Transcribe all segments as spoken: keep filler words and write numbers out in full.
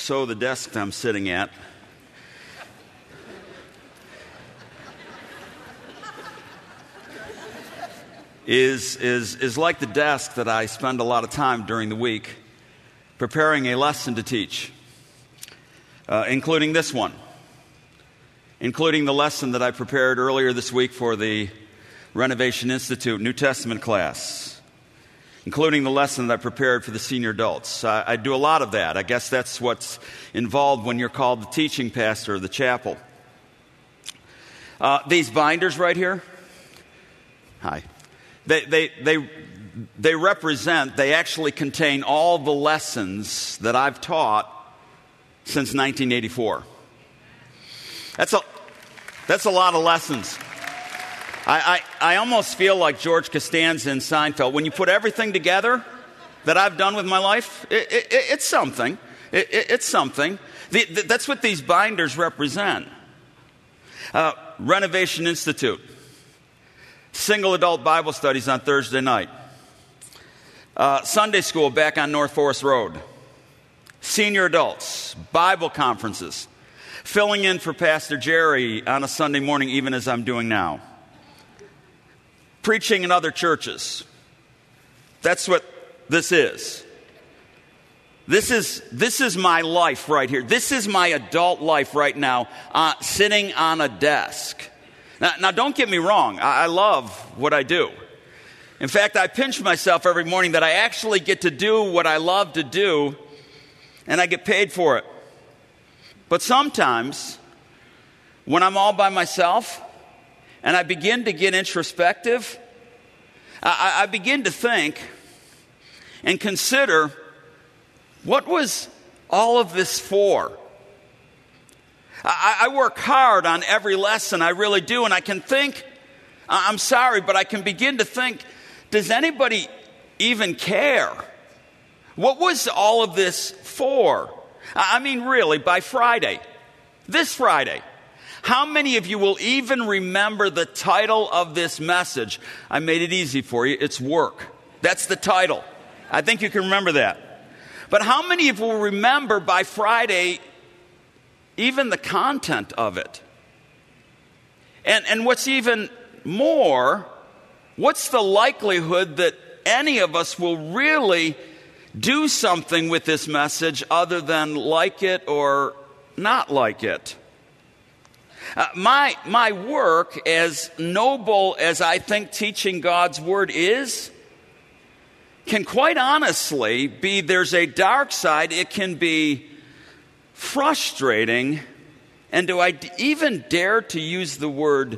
So the desk I'm sitting at is, is, is like the desk that I spend a lot of time during the week preparing a lesson to teach, uh, including this one, including the lesson that I prepared earlier this week for the Renovation Institute New Testament class, including the lesson that I prepared for the senior adults. I, I do a lot of that. I guess that's what's involved when you're called the teaching pastor of the chapel. Uh, these binders right here, hi, they, they, they, they represent, they actually contain all the lessons that I've taught since nineteen eighty-four. That's a, that's a lot of lessons. I, I, I almost feel like George Costanza in Seinfeld. When you put everything together that I've done with my life, it, it, it's something. It, it, it's something. The, the, that's what these binders represent. Uh, Renovation Institute. Single adult Bible studies on Thursday night. Uh, Sunday school back on North Forest Road. Senior adults. Bible conferences. Filling in for Pastor Jerry on a Sunday morning, even as I'm doing now. Preaching in other churches. That's what this is. This is this is my life right here. This is my adult life right now, uh, sitting on a desk. Now, now, don't get me wrong. I, I love what I do. In fact, I pinch myself every morning that I actually get to do what I love to do, and I get paid for it. But sometimes, when I'm all by myself, and I begin to get introspective, I, I begin to think and consider, what was all of this for? I, I work hard on every lesson, I really do, and I can think, I'm sorry, but I can begin to think, does anybody even care? What was all of this for? I mean, really, by Friday, this Friday, how many of you will even remember the title of this message? I made it easy for you. It's work. That's the title. I think you can remember that. But how many of you will remember by Friday even the content of it? And, and what's even more, what's the likelihood that any of us will really do something with this message other than like it or not like it? Uh, my, my work, as noble as I think teaching God's Word is, can quite honestly be, there's a dark side. It can be frustrating, and do I even dare to use the word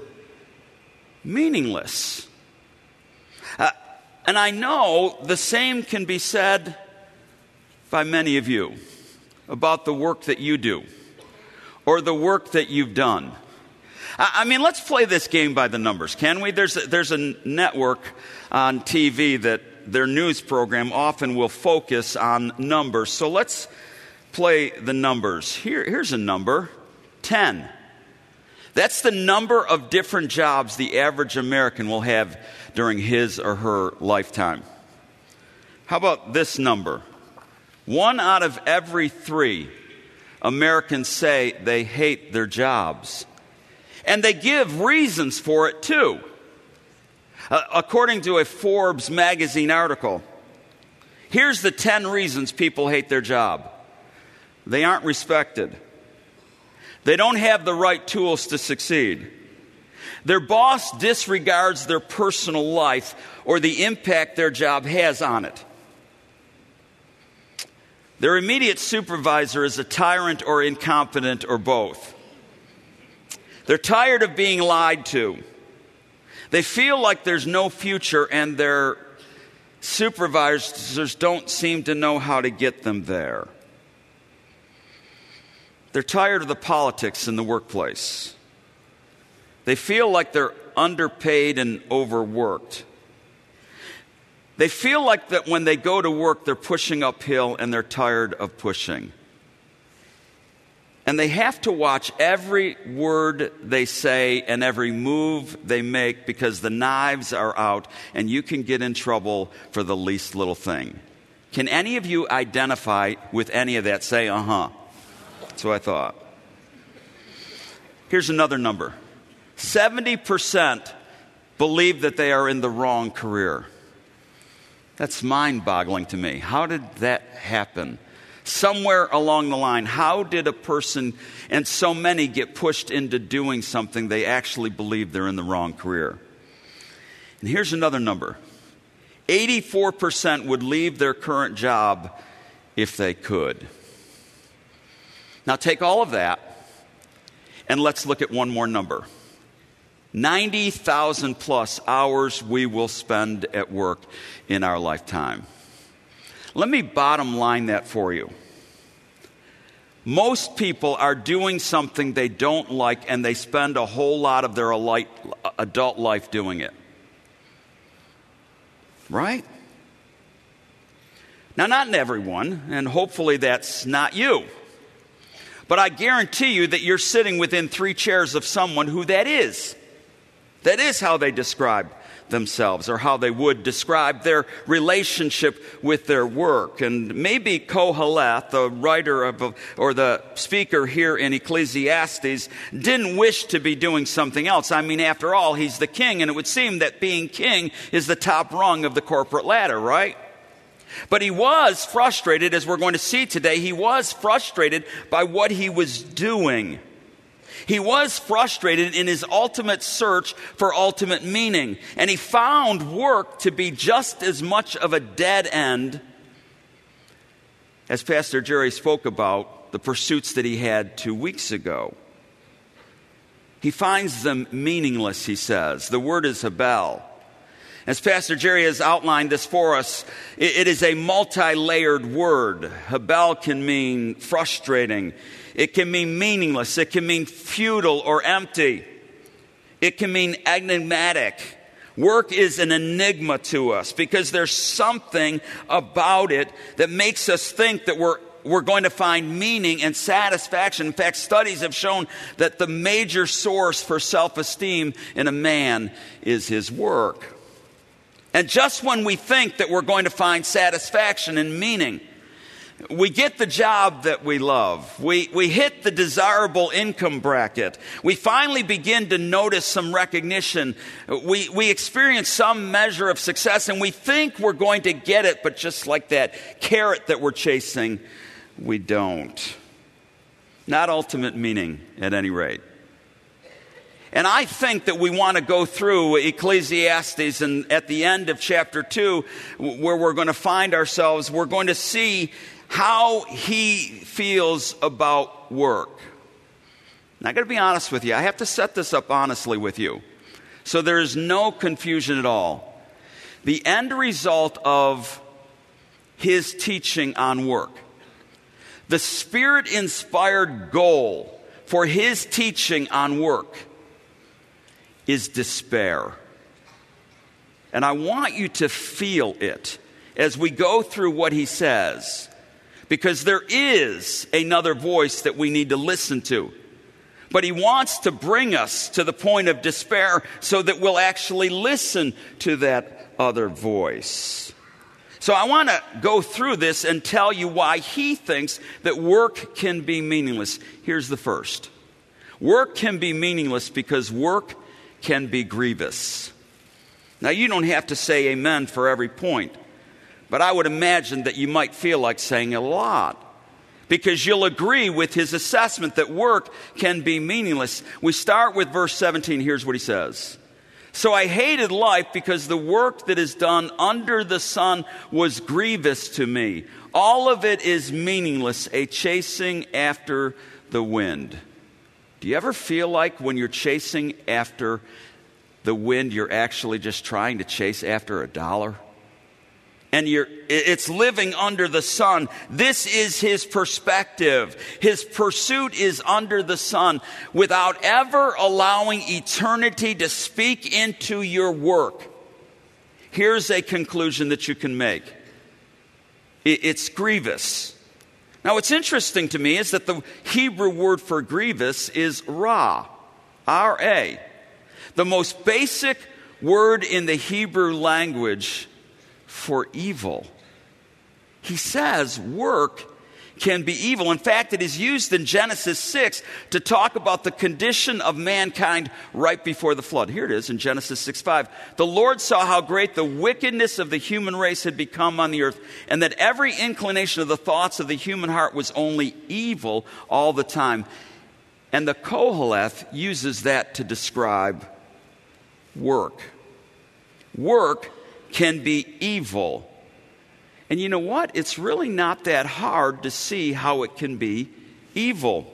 meaningless? Uh, and I know the same can be said by many of you about the work that you do, or the work that you've done. I mean, let's play this game by the numbers, can we? There's a, there's a network on T V that their news program often will focus on numbers. So let's play the numbers. Here, here's a number, ten. That's the number of different jobs the average American will have during his or her lifetime. How about this number? One out of every three Americans say they hate their jobs. And they give reasons for it, too. Uh, according to a Forbes magazine article, here's the ten reasons people hate their job. They aren't respected. They don't have the right tools to succeed. Their boss disregards their personal life or the impact their job has on it. Their immediate supervisor is a tyrant or incompetent or both. They're tired of being lied to. They feel like there's no future, and their supervisors don't seem to know how to get them there. They're tired of the politics in the workplace. They feel like they're underpaid and overworked. They feel like that when they go to work, they're pushing uphill, and they're tired of pushing. And they have to watch every word they say and every move they make because the knives are out and you can get in trouble for the least little thing. Can any of you identify with any of that? Say, uh-huh. So I thought. Here's another number. seventy percent believe that they are in the wrong career. That's mind-boggling to me. How did that happen? Somewhere along the line, how did a person and so many get pushed into doing something they actually believe they're in the wrong career? And here's another number. eighty-four percent would leave their current job if they could. Now take all of that and let's look at one more number. ninety thousand plus hours we will spend at work in our lifetime. Let me bottom line that for you. Most people are doing something they don't like, and they spend a whole lot of their adult life doing it. Right? Now, not everyone, and hopefully that's not you. But I guarantee you that you're sitting within three chairs of someone who that is. That is how they describe themselves, or how they would describe their relationship with their work. And maybe Koheleth, the writer of, or the speaker here in Ecclesiastes, didn't wish to be doing something else. I mean, after all, he's the king, and it would seem that being king is the top rung of the corporate ladder, right? But he was frustrated, as we're going to see today. He was frustrated by what he was doing. He was frustrated in his ultimate search for ultimate meaning. And he found work to be just as much of a dead end as Pastor Jerry spoke about the pursuits that he had two weeks ago. He finds them meaningless, he says. The word is habel. As Pastor Jerry has outlined this for us, it is a multi-layered word. Habel can mean frustrating. It can mean meaningless. It can mean futile or empty. It can mean enigmatic. Work is an enigma to us because there's something about it that makes us think that we're we're going to find meaning and satisfaction. In fact, studies have shown that the major source for self-esteem in a man is his work. And just when we think that we're going to find satisfaction and meaning, we get the job that we love. We, we hit the desirable income bracket. We finally begin to notice some recognition. We, we experience some measure of success, and we think we're going to get it, but just like that carrot that we're chasing, we don't. Not ultimate meaning, at any rate. And I think that we want to go through Ecclesiastes, and at the end of chapter two, where we're going to find ourselves, we're going to see how he feels about work. Now, I got to be honest with you. I have to set this up honestly with you, so there is no confusion at all. The end result of his teaching on work, the Spirit-inspired goal for his teaching on work, is despair. And I want you to feel it as we go through what he says, because there is another voice that we need to listen to. But he wants to bring us to the point of despair so that we'll actually listen to that other voice. So I want to go through this and tell you why he thinks that work can be meaningless. Here's the first. Work can be meaningless because work can be grievous. Now, you don't have to say amen for every point, but I would imagine that you might feel like saying a lot, because you'll agree with his assessment that work can be meaningless. We start with verse seventeen. Here's what he says. So I hated life because the work that is done under the sun was grievous to me. All of it is meaningless, a chasing after the wind. Do you ever feel like when you're chasing after the wind, you're actually just trying to chase after a dollar? And you're, it's living under the sun. This is his perspective. His pursuit is under the sun, without ever allowing eternity to speak into your work. Here's a conclusion that you can make. It's grievous. Now, what's interesting to me is that the Hebrew word for grievous is ra, R A. The most basic word in the Hebrew language for evil. He says work can be evil. In fact, it is used in Genesis six to talk about the condition of mankind right before the flood. Here it is in Genesis six five. The Lord saw how great the wickedness of the human race had become on the earth, and that every inclination of the thoughts of the human heart was only evil all the time. And the Koheleth uses that to describe work. Work can be evil. And you know what? It's really not that hard to see how it can be evil.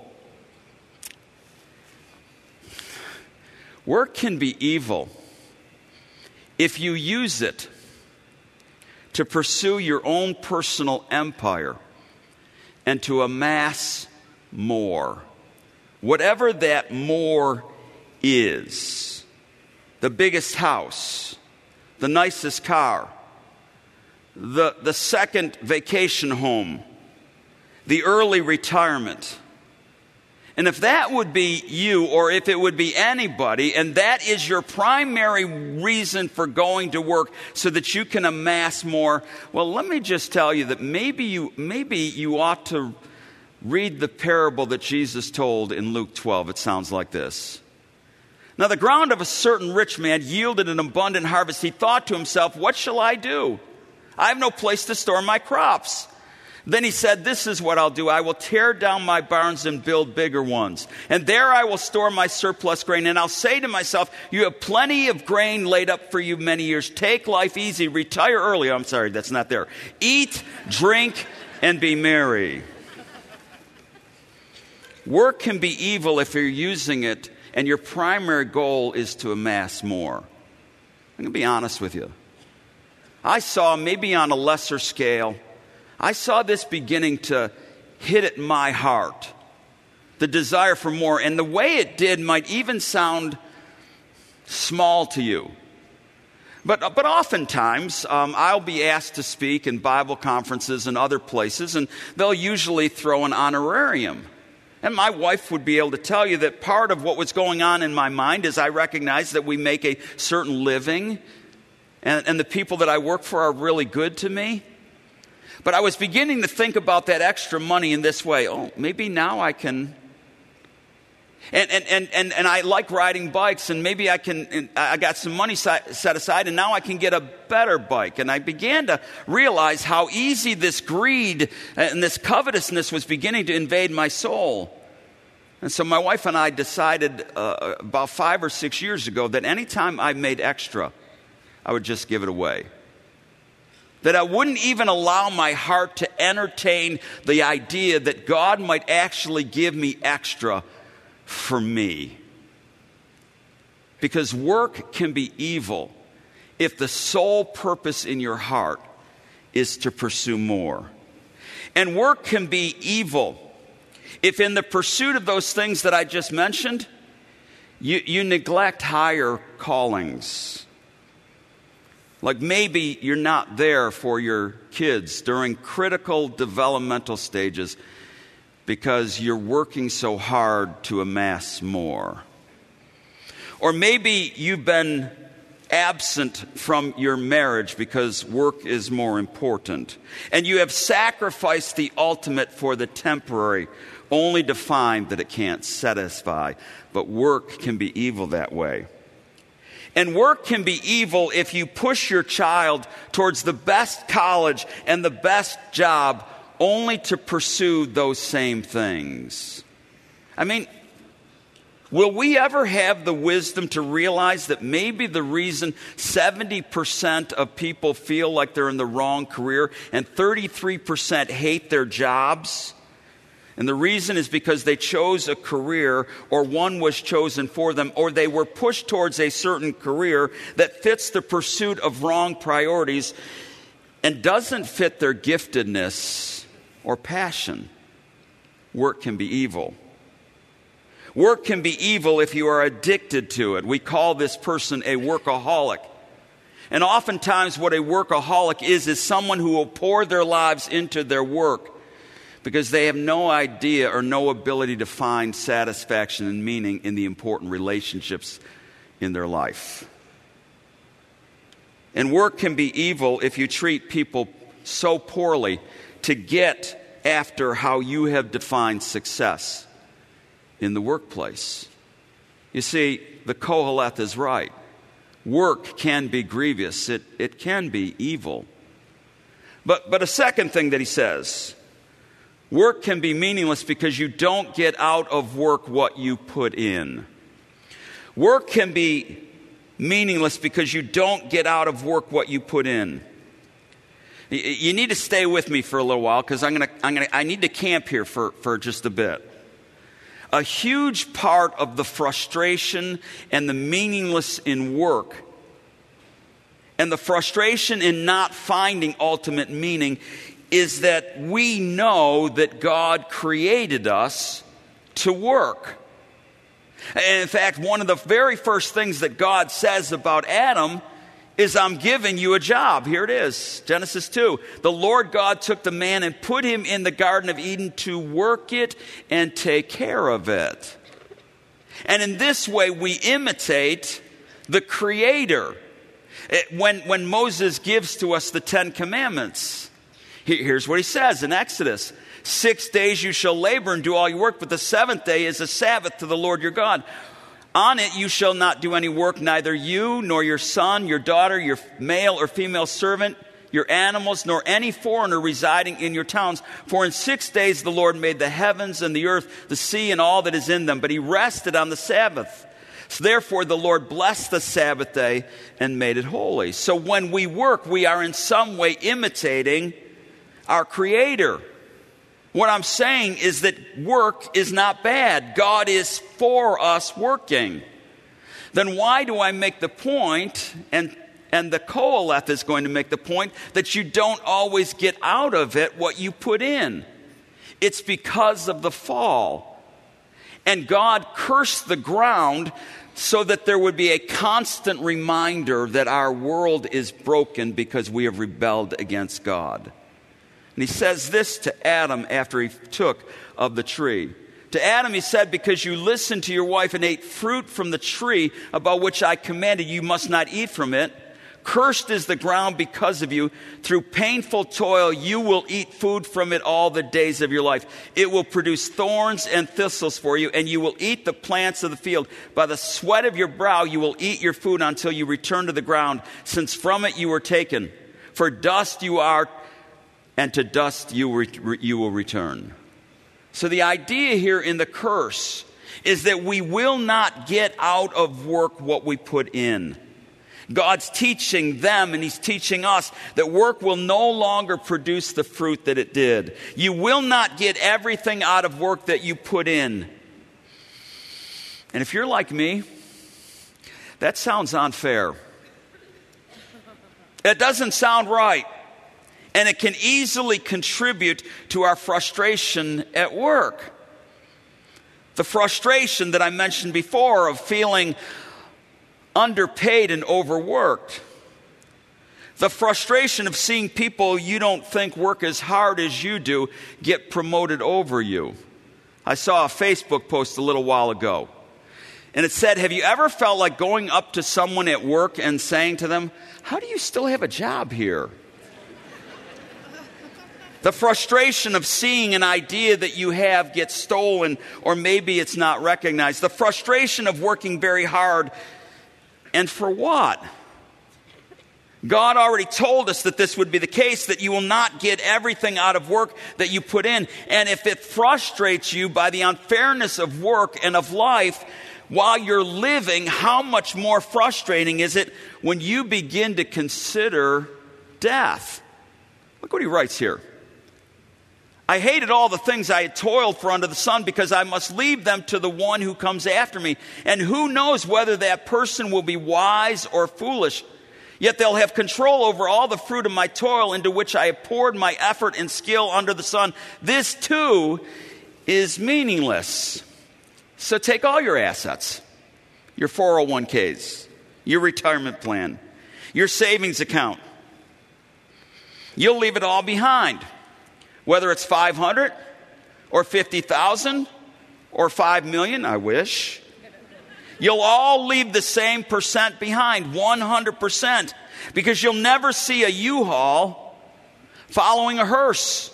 Work can be evil if you use it to pursue your own personal empire and to amass more. Whatever that more is. The biggest house, the nicest car, the, the second vacation home, the early retirement. And if that would be you, or if it would be anybody, and that is your primary reason for going to work so that you can amass more, well, let me just tell you that maybe you, maybe you ought to read the parable that Jesus told in Luke twelve. It sounds like this. Now, the ground of a certain rich man yielded an abundant harvest. He thought to himself, what shall I do? I have no place to store my crops. Then he said, this is what I'll do. I will tear down my barns and build bigger ones. And there I will store my surplus grain. And I'll say to myself, you have plenty of grain laid up for you many years. Take life easy. Retire early. I'm sorry, that's not there. Eat, drink, and be merry. Work can be evil if you're using it and your primary goal is to amass more. I'm going to be honest with you. I saw, maybe on a lesser scale, I saw this beginning to hit at my heart, the desire for more. And the way it did might even sound small to you. But, but oftentimes, um, I'll be asked to speak in Bible conferences and other places, and they'll usually throw an honorarium. And my wife would be able to tell you that part of what was going on in my mind is I recognize that we make a certain living, and, and the people that I work for are really good to me. But I was beginning to think about that extra money in this way. Oh, maybe now I can... And and, and, and and I like riding bikes, and maybe I can, I got some money set aside, and now I can get a better bike. And I began to realize how easy this greed and this covetousness was beginning to invade my soul. And so my wife and I decided uh, about five or six years ago that anytime I made extra, I would just give it away. That I wouldn't even allow my heart to entertain the idea that God might actually give me extra for me. Because work can be evil if the sole purpose in your heart is to pursue more. And work can be evil if in the pursuit of those things that I just mentioned, you, you neglect higher callings. Like maybe you're not there for your kids during critical developmental stages because you're working so hard to amass more. Or maybe you've been absent from your marriage because work is more important. And you have sacrificed the ultimate for the temporary, only to find that it can't satisfy. But work can be evil that way. And work can be evil if you push your child towards the best college and the best job only to pursue those same things. I mean, will we ever have the wisdom to realize that maybe the reason seventy percent of people feel like they're in the wrong career and thirty-three percent hate their jobs? And the reason is because they chose a career, or one was chosen for them, or they were pushed towards a certain career that fits the pursuit of wrong priorities and doesn't fit their giftedness or passion. Work can be evil. Work can be evil if you are addicted to it. We call this person a workaholic. And oftentimes what a workaholic is, is someone who will pour their lives into their work because they have no idea or no ability to find satisfaction and meaning in the important relationships in their life. And work can be evil if you treat people so poorly to get after how you have defined success in the workplace. You see, the Koheleth is right. Work can be grievous. It, it can be evil. But, but a second thing that he says, work can be meaningless because you don't get out of work what you put in. Work can be meaningless because you don't get out of work what you put in. You need to stay with me for a little while because I'm gonna, I'm gonna, I need to camp here for, for just a bit. A huge part of the frustration and the meaningless in work and the frustration in not finding ultimate meaning is that we know that God created us to work. And in fact, one of the very first things that God says about Adam is, I'm giving you a job. Here it is, Genesis two. The Lord God took the man and put him in the Garden of Eden to work it and take care of it. And in this way, we imitate the Creator. It, when, when Moses gives to us the Ten Commandments, here's what he says in Exodus. Six days you shall labor and do all your work, but the seventh day is a Sabbath to the Lord your God. On it you shall not do any work, neither you, nor your son, your daughter, your male or female servant, your animals, nor any foreigner residing in your towns. For in six days the Lord made the heavens and the earth, the sea and all that is in them, but he rested on the Sabbath. So therefore the Lord blessed the Sabbath day and made it holy. So when we work, we are in some way imitating our Creator. What I'm saying is that work is not bad. God is for us working. Then why do I make the point, and, and the Koheleth is going to make the point, that you don't always get out of it what you put in? It's because of the fall. And God cursed the ground so that there would be a constant reminder that our world is broken because we have rebelled against God. And he says this to Adam after he took of the tree. To Adam he said, because you listened to your wife and ate fruit from the tree about which I commanded you must not eat from it. Cursed is the ground because of you. Through painful toil you will eat food from it all the days of your life. It will produce thorns and thistles for you, and you will eat the plants of the field. By the sweat of your brow you will eat your food until you return to the ground, since from it you were taken. For dust you are, and to dust you, re- you will return. So the idea here in the curse is that we will not get out of work what we put in. God's teaching them, and he's teaching us, that work will no longer produce the fruit that it did. You will not get everything out of work that you put in. And if you're like me, that sounds unfair. It doesn't sound right. And it can easily contribute to our frustration at work. The frustration that I mentioned before of feeling underpaid and overworked. The frustration of seeing people you don't think work as hard as you do get promoted over you. I saw a Facebook post a little while ago. And it said, have you ever felt like going up to someone at work and saying to them, how do you still have a job here? The frustration of seeing an idea that you have get stolen, or maybe it's not recognized. The frustration of working very hard. And for what? God already told us that this would be the case, that you will not get everything out of work that you put in. And if it frustrates you by the unfairness of work and of life while you're living, how much more frustrating is it when you begin to consider death? Look what he writes here. I hated all the things I had toiled for under the sun, because I must leave them to the one who comes after me. And who knows whether that person will be wise or foolish. Yet they'll have control over all the fruit of my toil, into which I have poured my effort and skill under the sun. This too is meaningless. So take all your assets, your four oh one k's, your retirement plan, your savings account. You'll leave it all behind. Whether it's five hundred or fifty thousand or five million, I wish. You'll all leave the same percent behind, one hundred percent. Because you'll never see a U-Haul following a hearse.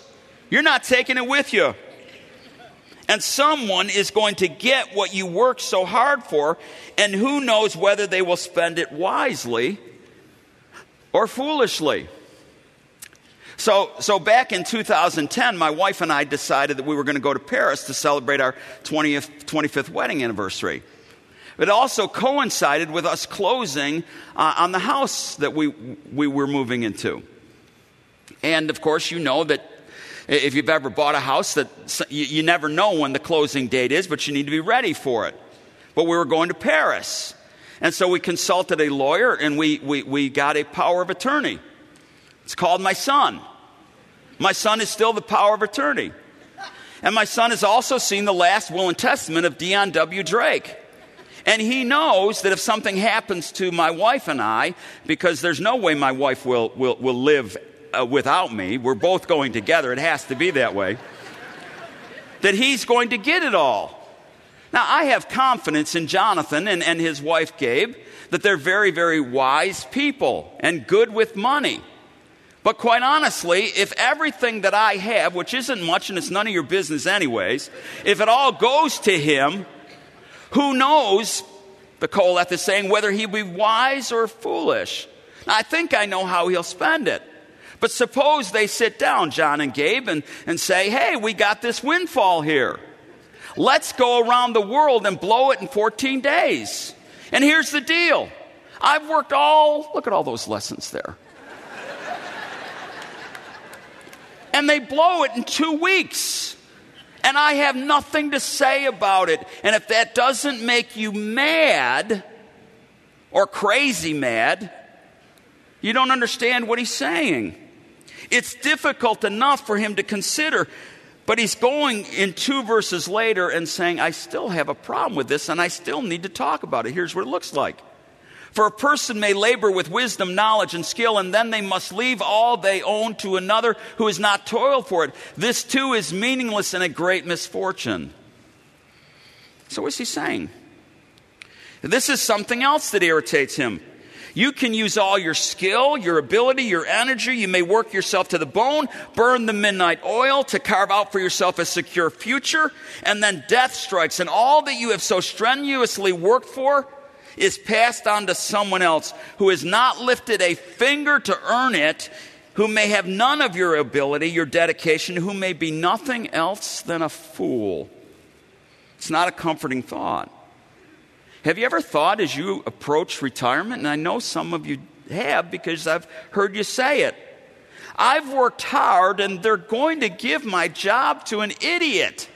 You're not taking it with you. And someone is going to get what you worked so hard for, and who knows whether they will spend it wisely or foolishly. So, so back in two thousand ten, my wife and I decided that we were going to go to Paris to celebrate our twentieth, twenty-fifth wedding anniversary. It also coincided with us closing uh, on the house that we we were moving into. And of course, you know that if you've ever bought a house, that you, you never know when the closing date is, but you need to be ready for it. But we were going to Paris. And so we consulted a lawyer, and we, we, we got a power of attorney. It's called my son. My son is still the power of attorney. And my son has also seen the last will and testament of Dion W. Drake. And he knows that if something happens to my wife and I, because there's no way my wife will, will, will live uh, without me, we're both going together, it has to be that way, that he's going to get it all. Now, I have confidence in Jonathan and, and his wife Gabe that they're very, very wise people and good with money. But quite honestly, if everything that I have, which isn't much and it's none of your business anyways, if it all goes to him, who knows, the Koheleth is saying, whether he'll be wise or foolish. Now, I think I know how he'll spend it. But suppose they sit down, John and Gabe, and, and say, hey, we got this windfall here. Let's go around the world and blow it in fourteen days. And here's the deal. I've worked all, look at all those lessons there. And they blow it in two weeks. And I have nothing to say about it. And if that doesn't make you mad or crazy mad, you don't understand what he's saying. It's difficult enough for him to consider, but he's going in two verses later and saying, I still have a problem with this and I still need to talk about it. Here's what it looks like. For a person may labor with wisdom, knowledge, and skill, and then they must leave all they own to another who has not toiled for it. This too is meaningless and a great misfortune. So what's he saying? This is something else that irritates him. You can use all your skill, your ability, your energy. You may work yourself to the bone, burn the midnight oil to carve out for yourself a secure future, and then death strikes, and all that you have so strenuously worked for is passed on to someone else who has not lifted a finger to earn it, who may have none of your ability, your dedication, who may be nothing else than a fool. It's not a comforting thought. Have you ever thought as you approach retirement, and I know some of you have because I've heard you say it, I've worked hard and they're going to give my job to an idiot.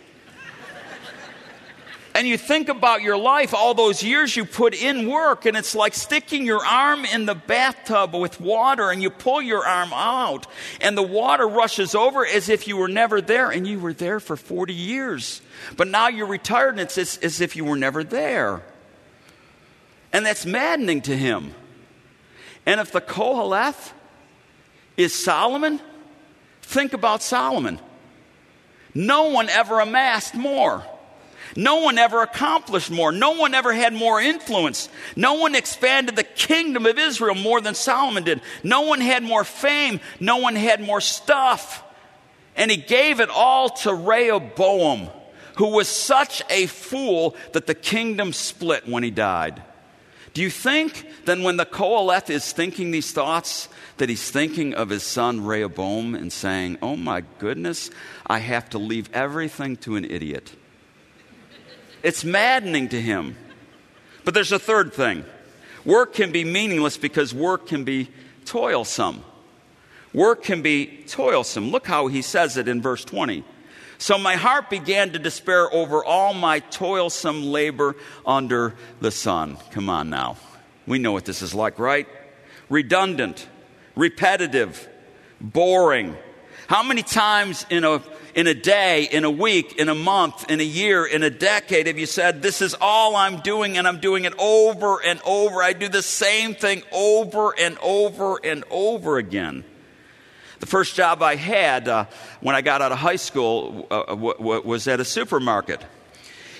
And you think about your life, all those years you put in work, and it's like sticking your arm in the bathtub with water, and you pull your arm out, and the water rushes over as if you were never there, and you were there for forty years. But now you're retired, and it's as, as if you were never there. And that's maddening to him. And if the Koheleth is Solomon, think about Solomon. No one ever amassed more. No one ever accomplished more. No one ever had more influence. No one expanded the kingdom of Israel more than Solomon did. No one had more fame. No one had more stuff. And he gave it all to Rehoboam, who was such a fool that the kingdom split when he died. Do you think that when the Koheleth is thinking these thoughts, that he's thinking of his son Rehoboam and saying, oh my goodness, I have to leave everything to an idiot? It's maddening to him. But there's a third thing. Work can be meaningless because work can be toilsome. Work can be toilsome. Look how he says it in verse twenty. So my heart began to despair over all my toilsome labor under the sun. Come on now. We know what this is like, right? Redundant, repetitive, boring. How many times in a in a day, in a week, in a month, in a year, in a decade have you said, this is all I'm doing and I'm doing it over and over. I do the same thing over and over and over again. The first job I had uh, when I got out of high school uh, w- w- was at a supermarket.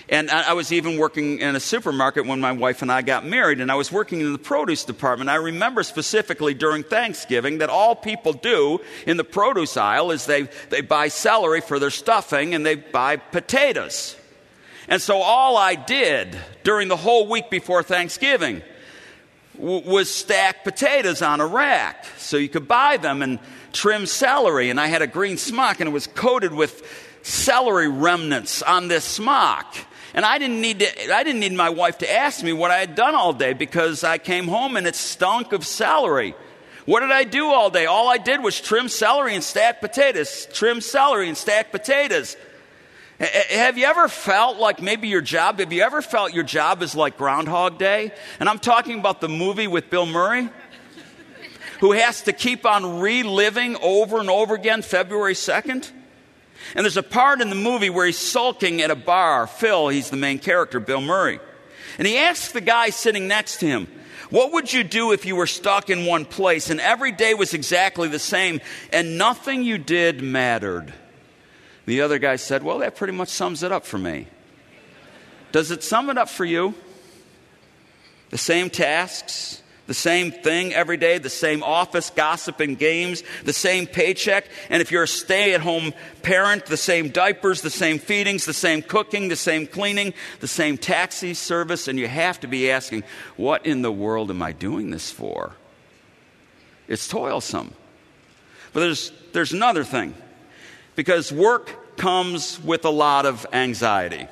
And I was even working in a supermarket when my wife and I got married, and I was working in the produce department. I remember specifically during Thanksgiving that all people do in the produce aisle is they, they buy celery for their stuffing and they buy potatoes. And so all I did during the whole week before Thanksgiving w- was stack potatoes on a rack so you could buy them, and trim celery. And I had a green smock, and it was coated with celery remnants on this smock. And I didn't need to, I didn't need my wife to ask me what I had done all day, because I came home and it stunk of celery. What did I do all day? All I did was trim celery and stack potatoes. Trim celery and stack potatoes. Have you ever felt like maybe your job, have you ever felt your job is like Groundhog Day? And I'm talking about the movie with Bill Murray, who has to keep on reliving over and over again February second. And there's a part in the movie where he's sulking at a bar. Phil, he's the main character, Bill Murray. And he asks the guy sitting next to him, what would you do if you were stuck in one place and every day was exactly the same and nothing you did mattered? The other guy said, well, that pretty much sums it up for me. Does it sum it up for you? The same tasks, the same thing every day, the same office gossip and games, the same paycheck. And if you're a stay-at-home parent, the same diapers, the same feedings, the same cooking, the same cleaning, the same taxi service. And you have to be asking, what in the world am I doing this for? It's toilsome. But there's, there's another thing. Because work comes with a lot of anxiety.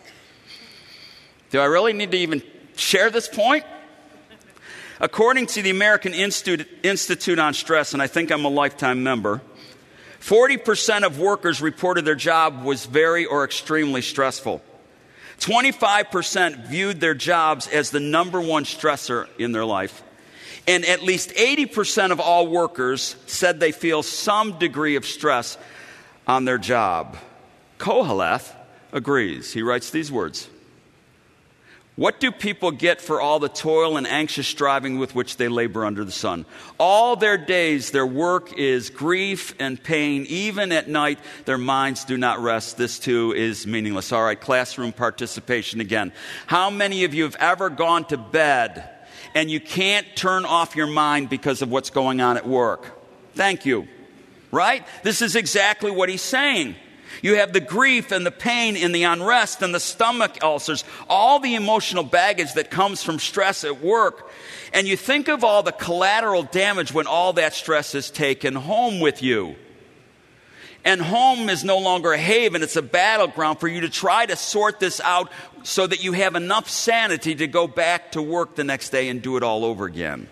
Do I really need to even share this point? According to the American Institute, Institute on Stress, and I think I'm a lifetime member, forty percent of workers reported their job was very or extremely stressful. twenty-five percent viewed their jobs as the number one stressor in their life. And at least eighty percent of all workers said they feel some degree of stress on their job. Koheleth agrees. He writes these words. What do people get for all the toil and anxious striving with which they labor under the sun? All their days, their work is grief and pain. Even at night, their minds do not rest. This too is meaningless. All right, classroom participation again. How many of you have ever gone to bed and you can't turn off your mind because of what's going on at work? Thank you. Right? This is exactly what he's saying. You have the grief and the pain and the unrest and the stomach ulcers, all the emotional baggage that comes from stress at work. And you think of all the collateral damage when all that stress is taken home with you. And home is no longer a haven, it's a battleground for you to try to sort this out so that you have enough sanity to go back to work the next day and do it all over again.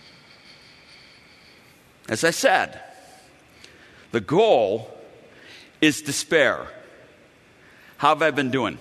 As I said, the goal is despair. How have I been doing?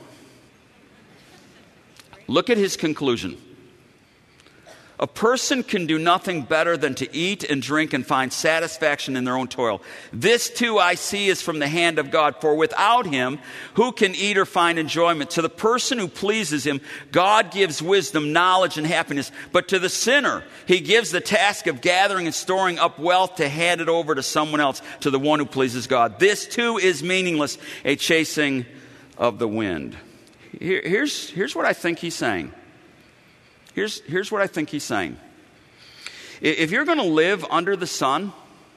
Look at his conclusion. A person can do nothing better than to eat and drink and find satisfaction in their own toil. This too I see is from the hand of God, for without him, who can eat or find enjoyment? To the person who pleases him, God gives wisdom, knowledge, and happiness. But to the sinner, he gives the task of gathering and storing up wealth to hand it over to someone else, to the one who pleases God. This too is meaningless, a chasing of the wind. Here, here's, here's what I think he's saying. Here's, here's what I think he's saying. If you're going to live under the sun,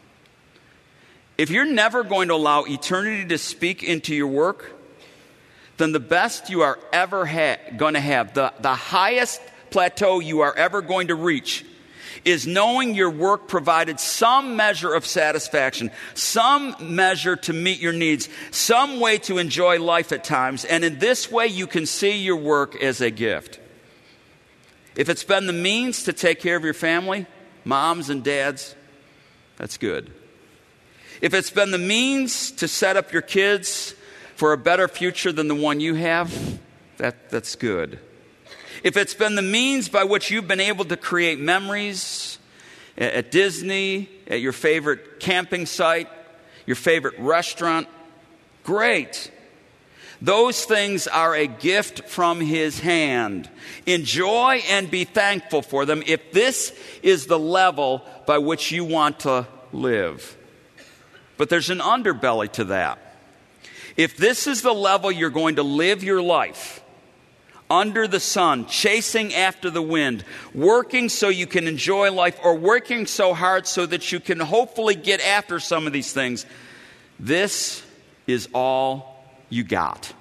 if you're never going to allow eternity to speak into your work, then the best you are ever ha- going to have, the, the highest plateau you are ever going to reach, is knowing your work provided some measure of satisfaction, some measure to meet your needs, some way to enjoy life at times, and in this way you can see your work as a gift. If it's been the means to take care of your family, moms and dads, that's good. If it's been the means to set up your kids for a better future than the one you have, that, that's good. If it's been the means by which you've been able to create memories at, at Disney, at your favorite camping site, your favorite restaurant, great. Those things are a gift from his hand. Enjoy and be thankful for them if this is the level by which you want to live. But there's an underbelly to that. If this is the level you're going to live your life, under the sun, chasing after the wind, working so you can enjoy life, or working so hard so that you can hopefully get after some of these things, this is all you got.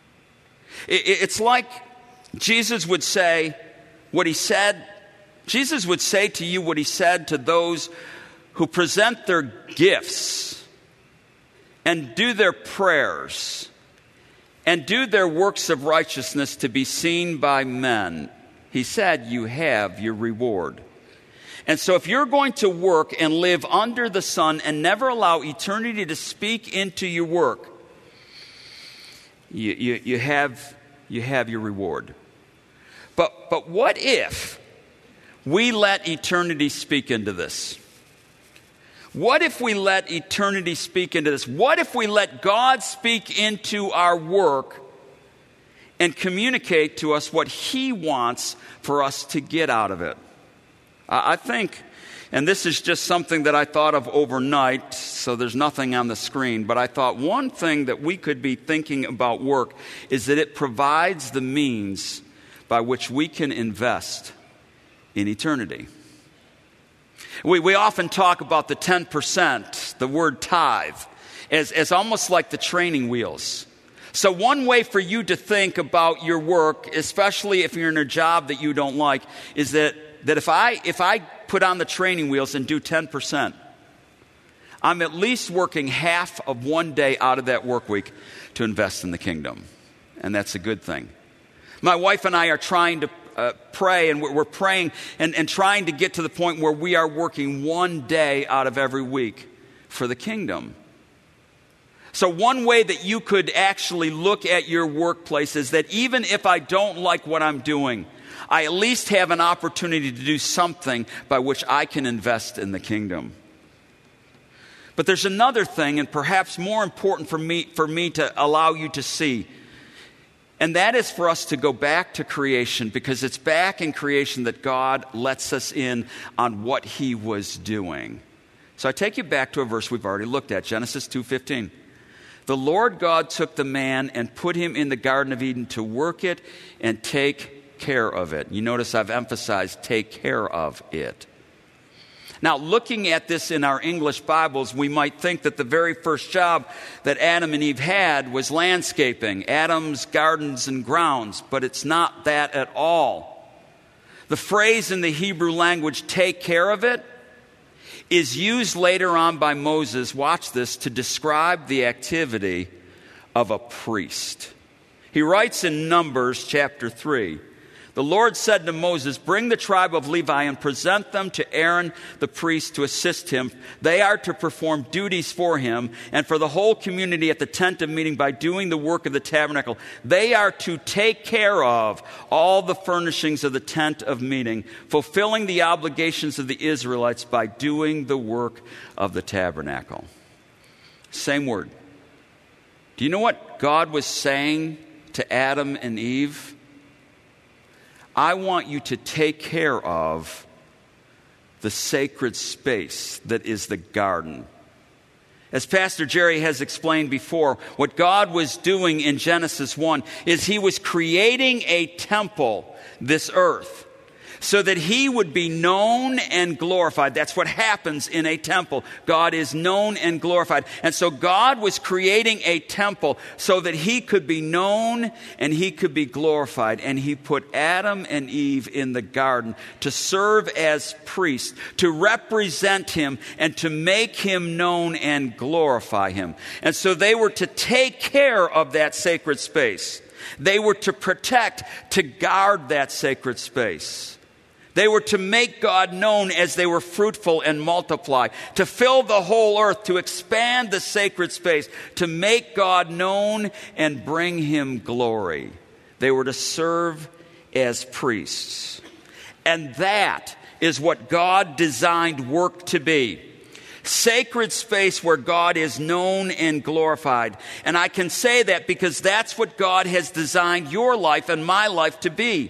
It's like Jesus would say what he said. Jesus would say to you what he said to those who present their gifts and do their prayers and do their works of righteousness to be seen by men. He said, you have your reward. And so if you're going to work and live under the sun and never allow eternity to speak into your work, you, you, you, have, you have your reward. But, but what if we let eternity speak into this? What if we let eternity speak into this? What if we let God speak into our work and communicate to us what he wants for us to get out of it? I think, and this is just something that I thought of overnight, so there's nothing on the screen, but I thought one thing that we could be thinking about work is that it provides the means by which we can invest in eternity. We, we often talk about the ten percent, the word tithe, as, as almost like the training wheels. So one way for you to think about your work, especially if you're in a job that you don't like, is that, that if I if I put on the training wheels and do ten percent, I'm at least working half of one day out of that work week to invest in the kingdom. And that's a good thing. My wife and I are trying to Uh, pray, and we're, we're praying and, and trying to get to the point where we are working one day out of every week for the kingdom. So one way that you could actually look at your workplace is that even if I don't like what I'm doing, I at least have an opportunity to do something by which I can invest in the kingdom. But there's another thing, and perhaps more important for me, for me to allow you to see. And that is for us to go back to creation, because it's back in creation that God lets us in on what he was doing. So I take you back to a verse we've already looked at, Genesis two fifteen. The Lord God took the man and put him in the Garden of Eden to work it and take care of it. You notice I've emphasized take care of it. Now, looking at this in our English Bibles, we might think that the very first job that Adam and Eve had was landscaping, Adam's gardens and grounds, but it's not that at all. The phrase in the Hebrew language, take care of it, is used later on by Moses, watch this, to describe the activity of a priest. He writes in Numbers chapter three, the Lord said to Moses, bring the tribe of Levi and present them to Aaron the priest to assist him. They are to perform duties for him and for the whole community at the tent of meeting by doing the work of the tabernacle. They are to take care of all the furnishings of the tent of meeting, fulfilling the obligations of the Israelites by doing the work of the tabernacle. Same word. Do you know what God was saying to Adam and Eve? I want you to take care of the sacred space that is the garden. As Pastor Jerry has explained before, what God was doing in Genesis one is he was creating a temple, this earth, so that he would be known and glorified. That's what happens in a temple. God is known and glorified. And so God was creating a temple so that he could be known and he could be glorified. And he put Adam and Eve in the garden to serve as priests, to represent him and to make him known and glorify him. And so they were to take care of that sacred space. They were to protect, to guard that sacred space. They were to make God known as they were fruitful and multiply, to fill the whole earth, to expand the sacred space, to make God known and bring him glory. They were to serve as priests. And that is what God designed work to be. Sacred space where God is known and glorified. And I can say that because that's what God has designed your life and my life to be.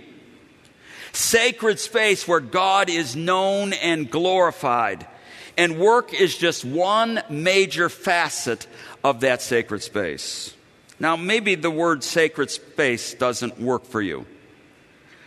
Sacred space where God is known and glorified. And work is just one major facet of that sacred space. Now, maybe the word sacred space doesn't work for you.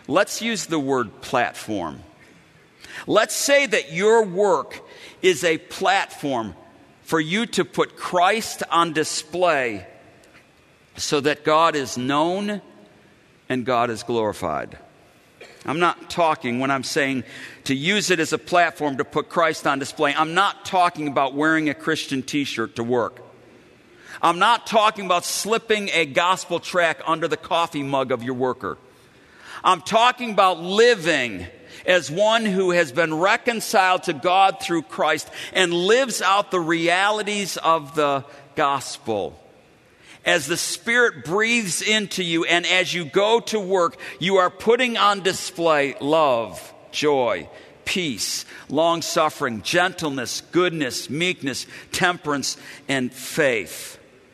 let's use the word platform. Let's say that your work is a platform for you to put Christ on display so that God is known and God is glorified. I'm not talking, when I'm saying to use it as a platform to put Christ on display, I'm not talking about wearing a Christian t-shirt to work. I'm not talking about slipping a gospel tract under the coffee mug of your worker. I'm talking about living as one who has been reconciled to God through Christ and lives out the realities of the gospel. As the Spirit breathes into you and as you go to work, you are putting on display love, joy, peace, long-suffering, gentleness, goodness, meekness, temperance, and faith.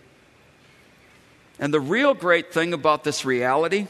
And the real great thing about this reality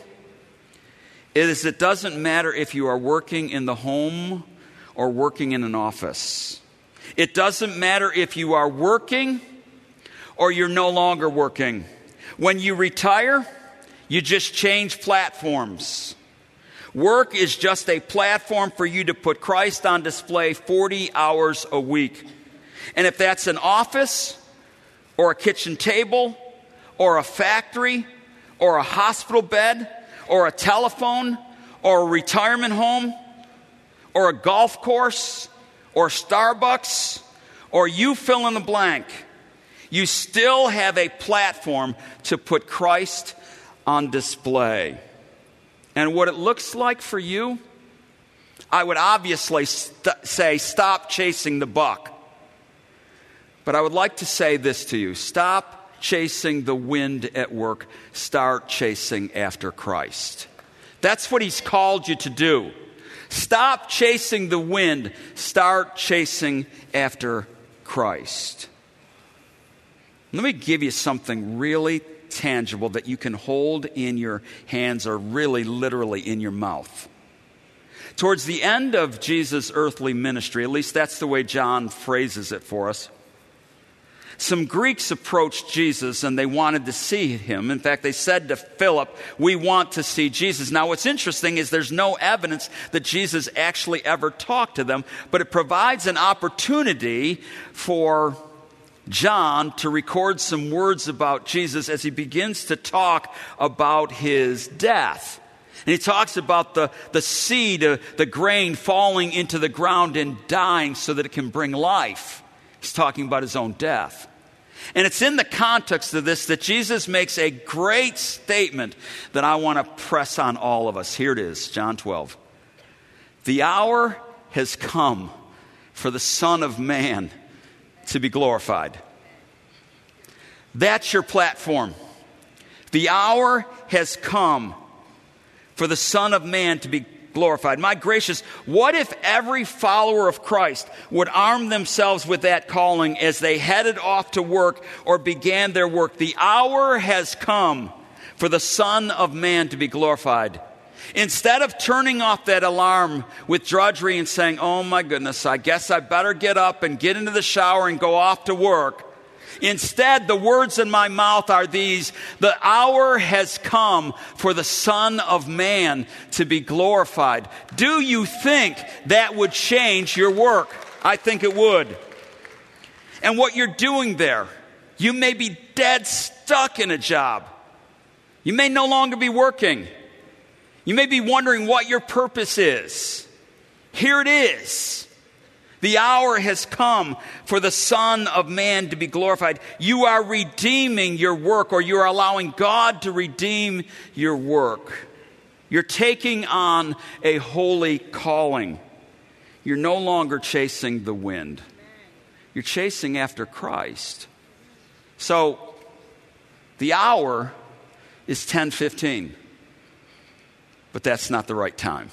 is it doesn't matter if you are working in the home or working in an office. It doesn't matter if you are working or you're no longer working. When you retire, you just change platforms. Work is just a platform for you to put Christ on display forty hours a week. And if that's an office or a kitchen table or a factory or a hospital bed or a telephone or a retirement home or a golf course or Starbucks or you fill in the blank, you still have a platform to put Christ on display. And what it looks like for you, I would obviously st- say stop chasing the buck. But I would like to say this to you. Stop chasing the wind at work. Start chasing after Christ. That's what He's called you to do. Stop chasing the wind. Start chasing after Christ. Let me give you something really tangible that you can hold in your hands or really literally in your mouth. Towards the end of Jesus' earthly ministry, at least that's the way John phrases it for us, some Greeks approached Jesus and they wanted to see him. In fact, they said to Philip, "We want to see Jesus." Now, what's interesting is there's no evidence that Jesus actually ever talked to them, but it provides an opportunity for John to record some words about Jesus as he begins to talk about his death. And he talks about the, the seed, uh, the grain falling into the ground and dying so that it can bring life. He's talking about his own death. And it's in the context of this that Jesus makes a great statement that I want to press on all of us. Here it is, John twelve. "The hour has come for the Son of Man to be glorified." That's your platform. The hour has come for the Son of Man to be glorified. My gracious, what if every follower of Christ would arm themselves with that calling as they headed off to work or began their work? The hour has come for the Son of Man to be glorified. Instead of turning off that alarm with drudgery and saying, "Oh my goodness, I guess I better get up and get into the shower and go off to work," instead, the words in my mouth are these: the hour has come for the Son of Man to be glorified. Do you think that would change your work? I think it would. And what you're doing there, you may be dead stuck in a job. You may no longer be working. You may be wondering what your purpose is. Here it is. The hour has come for the Son of Man to be glorified. You are redeeming your work, or you are allowing God to redeem your work. You're taking on a holy calling. You're no longer chasing the wind. You're chasing after Christ. So, the hour is ten fifteen. But that's not the right time.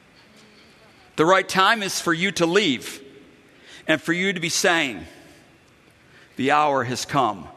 The right time is for you to leave and for you to be saying, "The hour has come."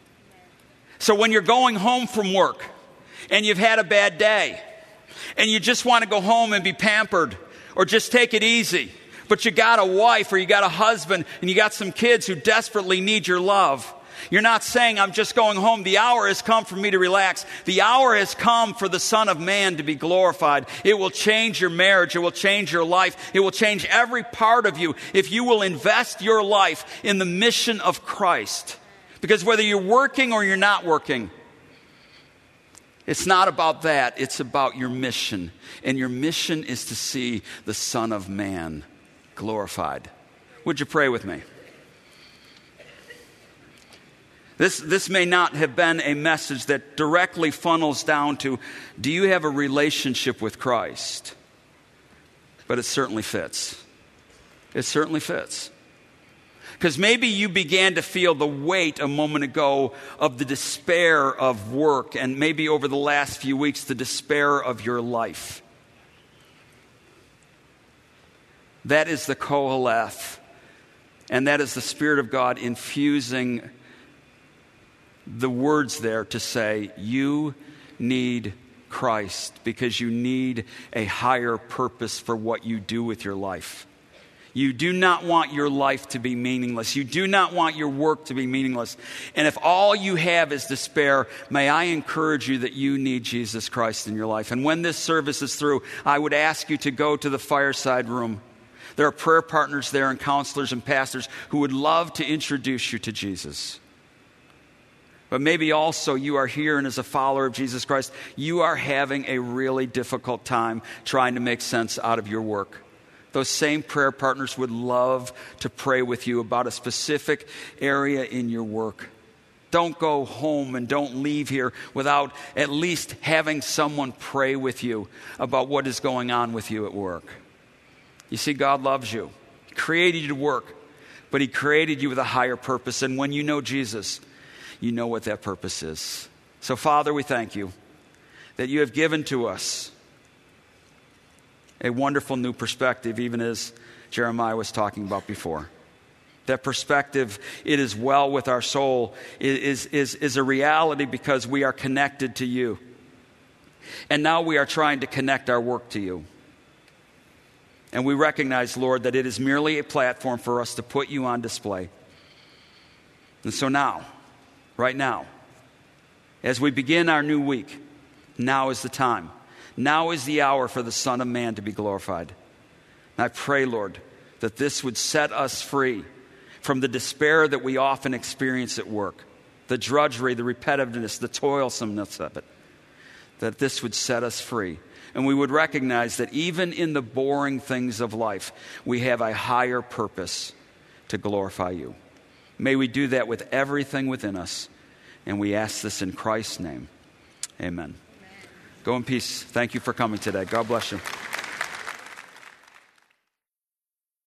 So when you're going home from work and you've had a bad day and you just want to go home and be pampered or just take it easy, but you got a wife or you got a husband and you got some kids who desperately need your love, You're not saying, I'm just going home. The hour has come for me to relax. The hour has come for the Son of Man to be glorified. It will change your marriage. It will change your life. It will change every part of you if you will invest your life in the mission of Christ. Because whether you're working or you're not working, it's not about that. It's about your mission. And your mission is to see the Son of Man glorified. Would you pray with me? This, this may not have been a message that directly funnels down to, do you have a relationship with Christ? But it certainly fits. It certainly fits. Because maybe you began to feel the weight a moment ago of the despair of work, and maybe over the last few weeks, the despair of your life. That is the Koheleth, and that is the Spirit of God infusing the words there to say, you need Christ because you need a higher purpose for what you do with your life. You do not want your life to be meaningless. You do not want your work to be meaningless. And if all you have is despair, may I encourage you that you need Jesus Christ in your life. And when this service is through, I would ask you to go to the fireside room. There are prayer partners there and counselors and pastors who would love to introduce you to Jesus. But maybe also you are here, and as a follower of Jesus Christ, you are having a really difficult time trying to make sense out of your work. Those same prayer partners would love to pray with you about a specific area in your work. Don't go home and don't leave here without at least having someone pray with you about what is going on with you at work. You see, God loves you. He created you to work, but He created you with a higher purpose. And when you know Jesus, you know what that purpose is. So, Father, we thank you that you have given to us a wonderful new perspective, even as Jeremiah was talking about before. That perspective, it is well with our soul, is, is, is a reality because we are connected to you. And now we are trying to connect our work to you. And we recognize, Lord, that it is merely a platform for us to put you on display. And so now, right now, as we begin our new week, now is the time. Now is the hour for the Son of Man to be glorified. And I pray, Lord, that this would set us free from the despair that we often experience at work, the drudgery, the repetitiveness, the toilsomeness of it, that this would set us free. And we would recognize that even in the boring things of life, we have a higher purpose to glorify you. May we do that with everything within us. And we ask this in Christ's name. Amen. Amen. Go in peace. Thank you for coming today. God bless you.